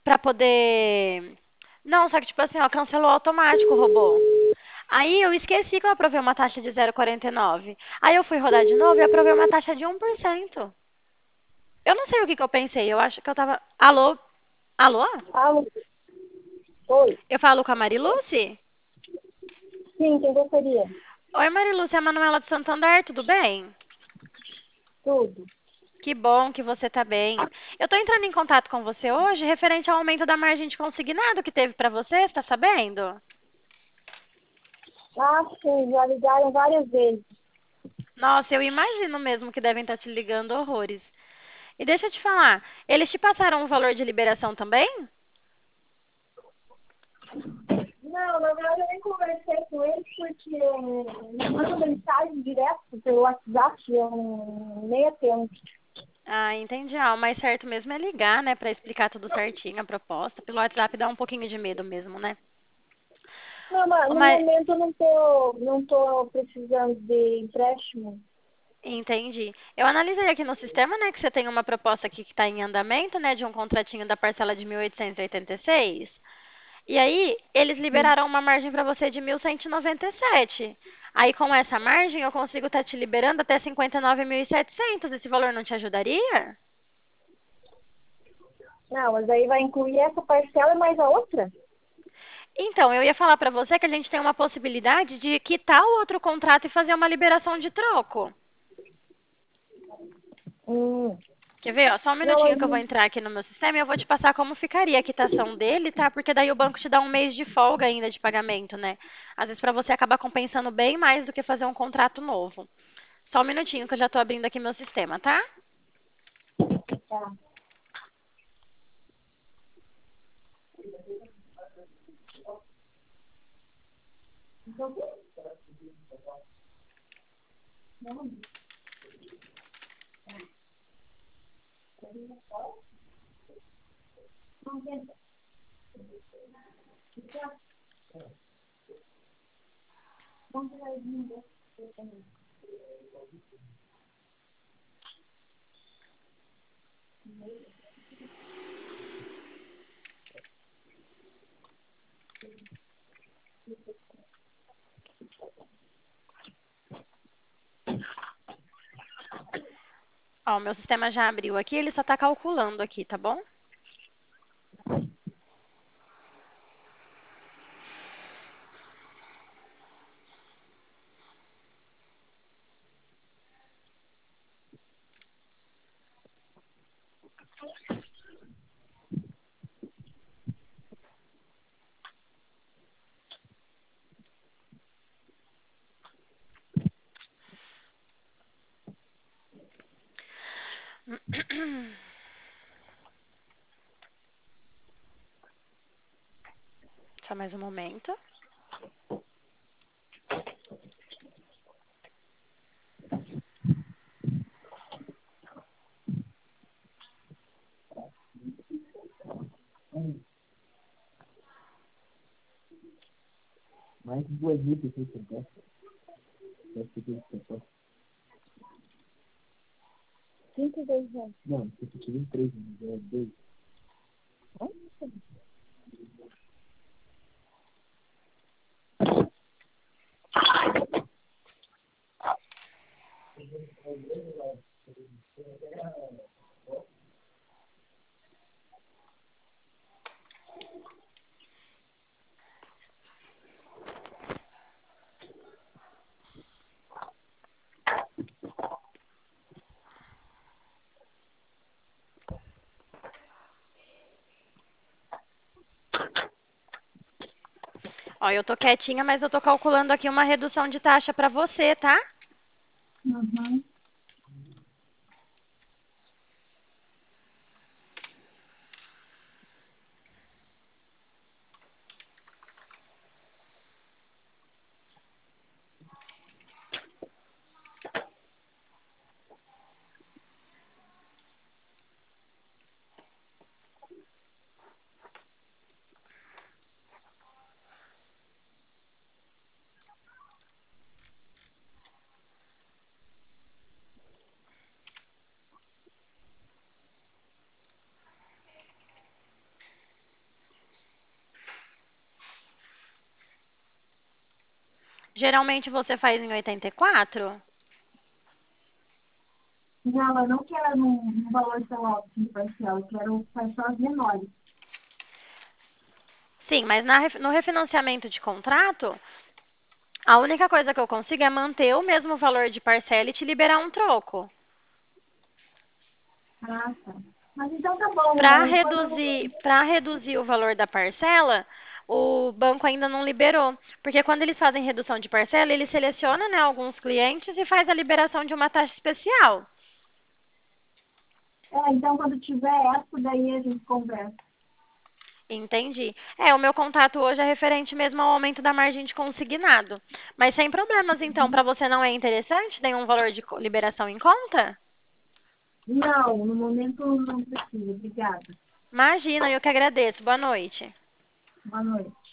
pra poder. Não, só que tipo assim, ó, cancelou automático o robô. Aí eu esqueci que eu aprovei uma taxa de 0,49. Aí eu fui rodar de novo e aprovei uma taxa de 1%. Eu não sei o que que eu pensei. Eu acho que eu tava. Alô? Alô? Alô? Oi. Eu falo com a Mariluce? Sim, quem gostaria? Oi, Mariluce, é a Manuela de Santander, tudo bem? Tudo. Que bom que você tá bem. Eu tô entrando em contato com você hoje referente ao aumento da margem de consignado que teve pra você, você tá sabendo? Ah, sim, já ligaram várias vezes. Nossa, eu imagino mesmo que devem estar te ligando horrores. E deixa eu te falar, eles te passaram o valor de liberação também? Não, na verdade eu nem conversei com eles porque me mandam mensagem direto pelo WhatsApp, eu nem atendo. Ah, entendi. Ah, o mais certo mesmo é ligar, né, pra explicar tudo certinho, a proposta. Pelo WhatsApp dá um pouquinho de medo mesmo, né? Não, mas no Mas, momento eu não tô precisando de empréstimo. entendi. Eu analisei aqui no sistema, né, que você tem uma proposta aqui que está em andamento, né, de um contratinho da parcela de 1.886. E aí, eles liberaram uma margem para você de 1.197. Aí, com essa margem, eu consigo estar te liberando até 59.700. Esse valor não te ajudaria? Não, mas aí vai incluir essa parcela e mais a outra? Então, eu ia falar para você que a gente tem uma possibilidade de quitar o outro contrato e fazer uma liberação de troco. Hum. Quer ver? Ó, só um Não, minutinho que eu vou entrar aqui no meu sistema e eu vou te passar como ficaria a quitação dele, tá? Porque daí o banco te dá um mês de folga ainda de pagamento, né? Às vezes para você acaba compensando bem mais do que fazer um contrato novo. Só um minutinho que eu já tô abrindo aqui meu sistema, tá? tá. Ó, o meu sistema já abriu aqui, ele só tá calculando aqui, tá bom? Só mais um momento. Mais de 2.600. Deve ser que eu 32 reais. Não, você tirei 3, é 2. Ó, eu tô quietinha, mas eu tô calculando aqui uma redução de taxa pra você, tá? Uhum. Geralmente você faz em 84? Não, eu não quero num valor tão alto de parcela, eu quero parcelas menores. Sim, mas no refinanciamento de contrato, a única coisa que eu consigo é manter o mesmo valor de parcela e te liberar um troco. Ah, tá. Mas então tá bom, Para quando eu... reduzir, para reduzir o valor da parcela, o banco ainda não liberou, porque quando eles fazem redução de parcela, eles selecionam, né, alguns clientes e faz a liberação de uma taxa especial. Então quando tiver essa, daí a gente conversa. Entendi. É, o meu contato hoje é referente mesmo ao aumento da margem de consignado. Mas sem problemas, então, para você não é interessante? Tem um valor de liberação em conta? Não, no momento não precisa. Obrigada. Imagina, eu que agradeço. Boa noite. Boa noite.